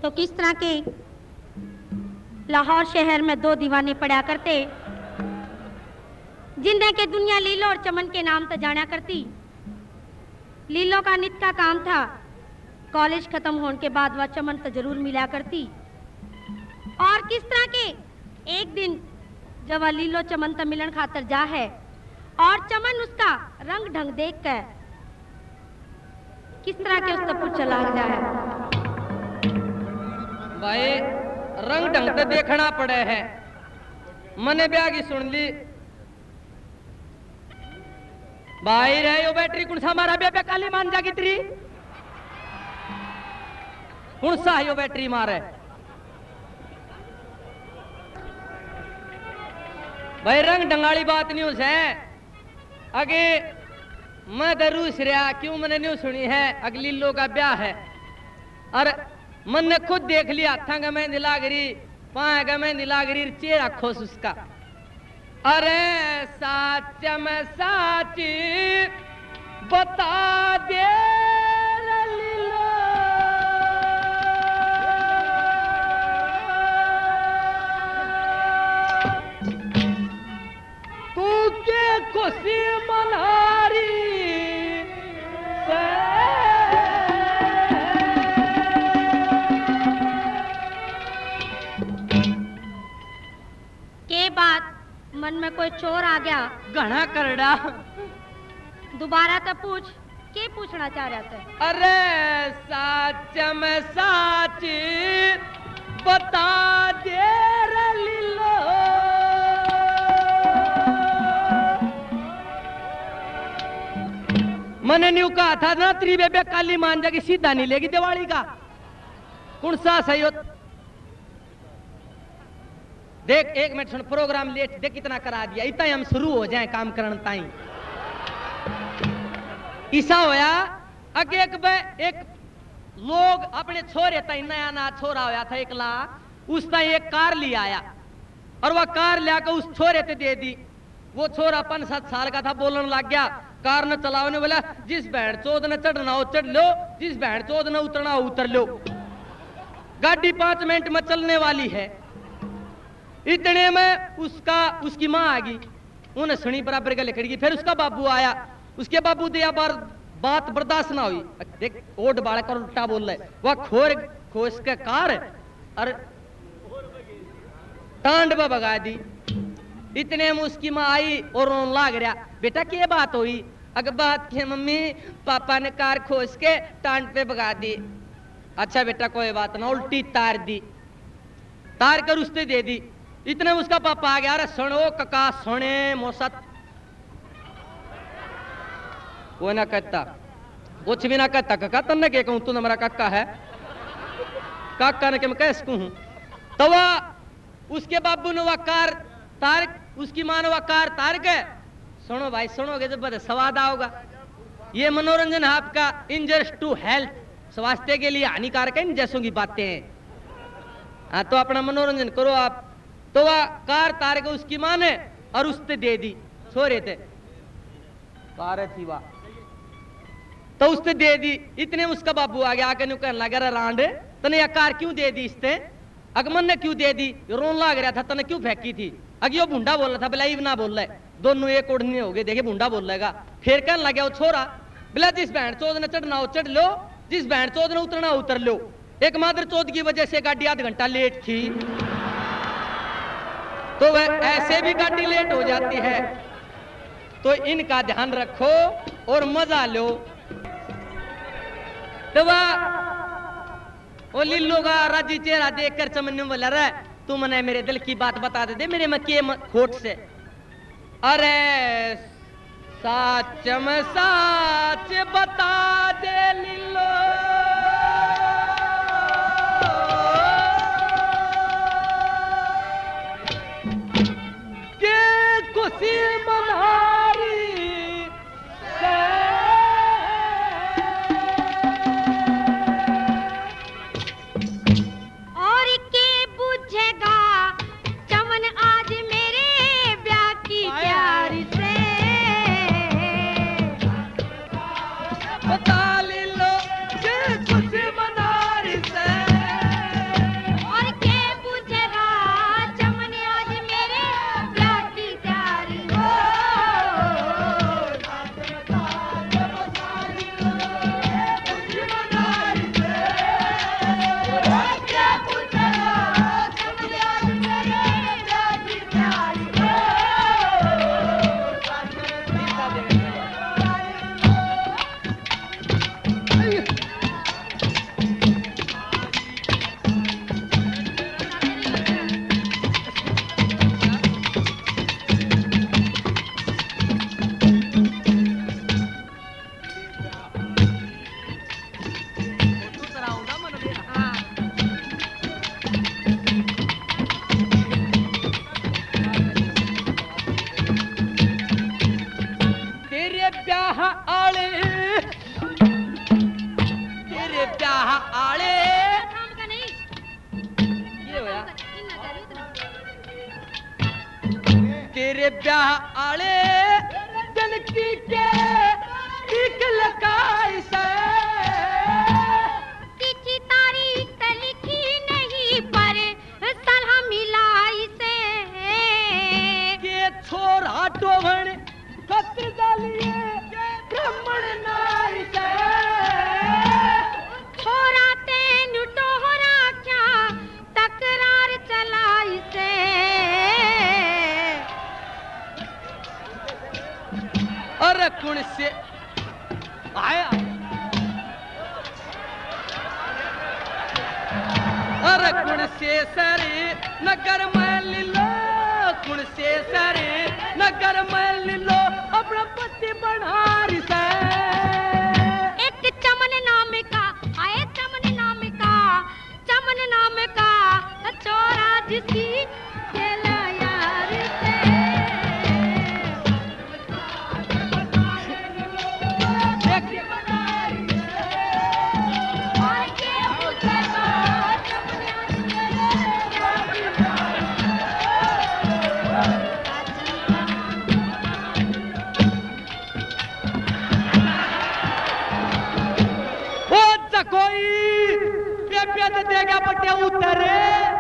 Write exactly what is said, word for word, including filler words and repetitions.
तो किस तरह के लाहौर शहर में दो दीवाने पड़ा करते, जिन्हें के दुनिया लीलो और चमन के नाम से जाना करती। लीलो का नित्य का काम था, कॉलेज खत्म होने के बाद वह चमन से जरूर मिला करती। और किस तरह के एक दिन जब वह लीलो चमन से मिलन खातर जा है और चमन उसका रंग ढंग देख कर किस तरह के उससे पूछ चला जाए। भाई रंग ढंग से देखना पड़े है, मने ब्याह की सुन ली भाई रे यो बैटरी कौन सा मारा बे काली मान जागी तेरी कौन सा यो बैटरी मारे भाई रंग ढंगाली बात न्यूज है आगे मैं दरूस रहा क्यों मैंने न्यूज सुनी है अगली लोग का ब्याह है और मन ने खुद देख लिया था कि मैं नीलागिरी पाएगा मैं नीलागिरी चेहरा खोस उसका अरे साच में साची बता दे लीलो तू के खुशी मनारी के बात मन में कोई चोर आ गया घना करड़ा दोबारा तो पूछ के पूछना चाह रहा था। अरे साच में साची बता दे रे लीलो मैंने न्यू कहा था ना तेरी बेबे काली मान जाएगी सीधा नहीं लेगी दिवाली का कौन सा सही हो देख एक मिनट सुन प्रोग्राम लेट देख कितना करा दिया इतना हम शुरू हो जाए काम करने ताई ईसा होया अगे एक बे एक लोग अपने छोरे ताई नया नया छोरा होया था एक ला उस ताई एक कार ले आया और वह कार लाकर उस छोरे ते दे दी वो छोरा पांच सात साल का था बोलने लग गया कार न चलाने बोला जिस बहन चौध ने चढ़ना हो चढ़ लो जिस बहन चौध ने उतरना हो उतर लो गाड़ी पांच मिनट में चलने वाली है इतने में उसका उसकी माँ आ गई उन्हें सुनी बराबर का लिखड़ गई फिर उसका बाबू आया उसके बाबू दिया बार बात बर्दाश्त ना हुई देख ओट बालक और उल्टा बोल रहे वह खोर खोस के कार और टांड में भगा दी इतने में उसकी माँ आई और रोन लाग रहा बेटा क्या बात हुई अगर बात की मम्मी पापा ने कार खोस के टांड पे भगा दी अच्छा बेटा कोई बात ना उल्टी तार दी तार कर उसने दे दी इतने में उसका पापा आ गया अरे सुनो कका सुने मोसत वो ना कहता कुछ भी ना कहता कका तन्ने के कहूं तू ना मेरा काका है काका ने के मैं कैसे कहूं तो वह उसके बाबू ने वह कार तार उसकी मां ने वह कार तार के सुनो भाई सुनोगे जब बड़े स्वाद आओगा ये मनोरंजन है आपका इंजर्स टू हेल्थ स्वास्थ्य के लिए हानिकारक है इन जैसों की बातें हैं हाँ तो अपना मनोरंजन करो आप तो वह कार तार के उसकी मां ने और उसने दे दी छोरे थे कार थी वाह तो उसने दे दी इतने उसका बाबू आ गया आके न्यू कहने लगा रांड तने यह कार क्यों दे दी इसने अगमन ने क्यों दे दी रोन लग रहा था तने क्यों फेंकी थी अगे वो भुंडा बोल रहा था बिलाई ना बोल रहा है दोनों एक ओढ़ने हो गए देखे भुंडा बोल रहेगा फिर कहने लगा वो छोरा बिला जिस बहन चौध ने चढ़ना हो चढ़ लो जिस बहन चौध ने उतरना हो उतर लो एक मादर चौध की वजह से गाड़ी आध घंटा लेट थी तो वह ऐसे भी गाड़ी लेट हो जाती है तो इनका ध्यान रखो और मजा लो तो वह वो लिल्लू का राजी चेहरा देखकर चमन बोला रहा तू मने मेरे दिल की बात बता दे दे मेरे में के खोट से अरे साच में साच बता दे लिल्लो के खुशी मनारी बता लीलो के ब्याह आले जनकी के टिक लगाई से तिथि तारीख त लिखी नहीं पर सलाह मिलाई से के छोरा टोभण कत्र डालिए ब्राह्मण नाई से छोरा तेन टोहरा क्या तकरार चलाई से अरे कुण से आया अरे कुण से सरे नगर में लो कुण से सरे नगर में लो अपना पति बना रिसा एक चमन नाम का आए चमन नाम का चमन नाम का छोरा जिसकी खेला यार से और के पूछे कोई पे पे देगा बटे उतरे